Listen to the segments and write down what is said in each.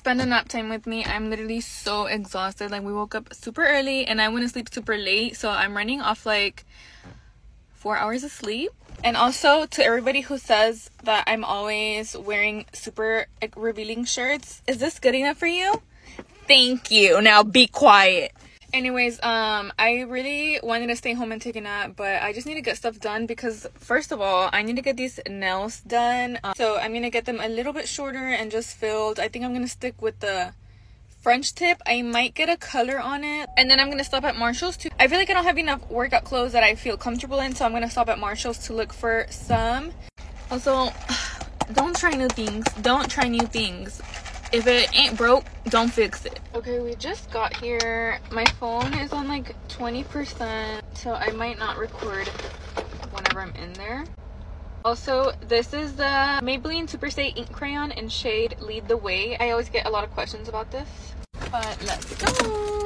spend a nap time with me. I'm literally so exhausted. Like, we woke up super early and I went to sleep super late, so I'm running off like 4 hours of sleep. And also, to everybody who says that I'm always wearing super like revealing shirts, is this good enough for you? Thank you. Now be quiet. Anyways, I really wanted to stay home and take a nap, but I just need to get stuff done because, first of all, I need to get these nails done. So I'm gonna get them a little bit shorter and just filled. I think I'm gonna stick with the French tip. I might get a color on it, and then I'm gonna stop at Marshall's too. I feel like I don't have enough workout clothes that I feel comfortable in, so I'm gonna stop at Marshall's to look for some. Also, don't try new things. Don't try new things. If it ain't broke, don't fix it. Okay, we just got here. My phone is on like 20%, so I might not record whenever I'm in there. Also, this is the Maybelline Superstay Ink Crayon in shade Lead the Way. I always get a lot of questions about this, but let's go.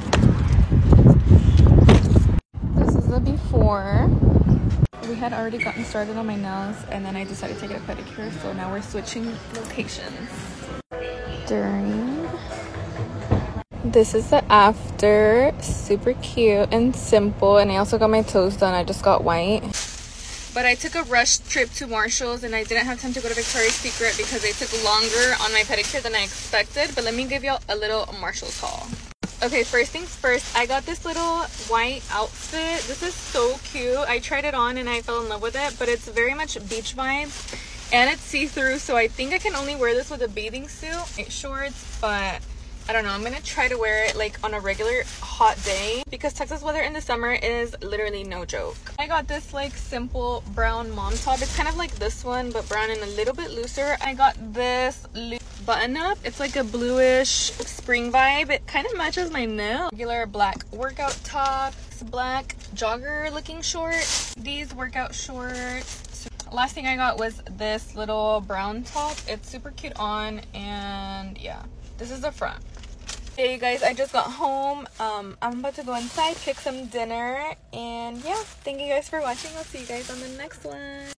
This is the before. We had already gotten started on my nails, and then I decided to get a pedicure, so now we're switching locations. During. This is the after. Super cute and simple, and I also got my toes done. I just got white. But I took a rush trip to Marshall's and I didn't have time to go to Victoria's Secret because they took longer on my pedicure than I expected. But let me give y'all a little Marshall's haul. Okay, first things first, I got this little white outfit. This is so cute. I tried it on and I fell in love with it, but it's very much beach vibes and it's see-through, so I think I can only wear this with a bathing suit, shorts, but I don't know. I'm gonna try to wear it like on a regular hot day because Texas weather in the summer is literally no joke. I got this like simple brown mom top. It's kind of like this one but brown and a little bit looser. I got this button up. It's like a bluish spring vibe. It kind of matches my nail. Regular black workout top, black jogger looking shorts, these workout shorts. Last thing I got was this little brown top. It's super cute on, and yeah, this is the front. Hey you guys, I just got home. I'm about to go inside, pick some dinner, and yeah, thank you guys for watching. I'll see you guys on the next one.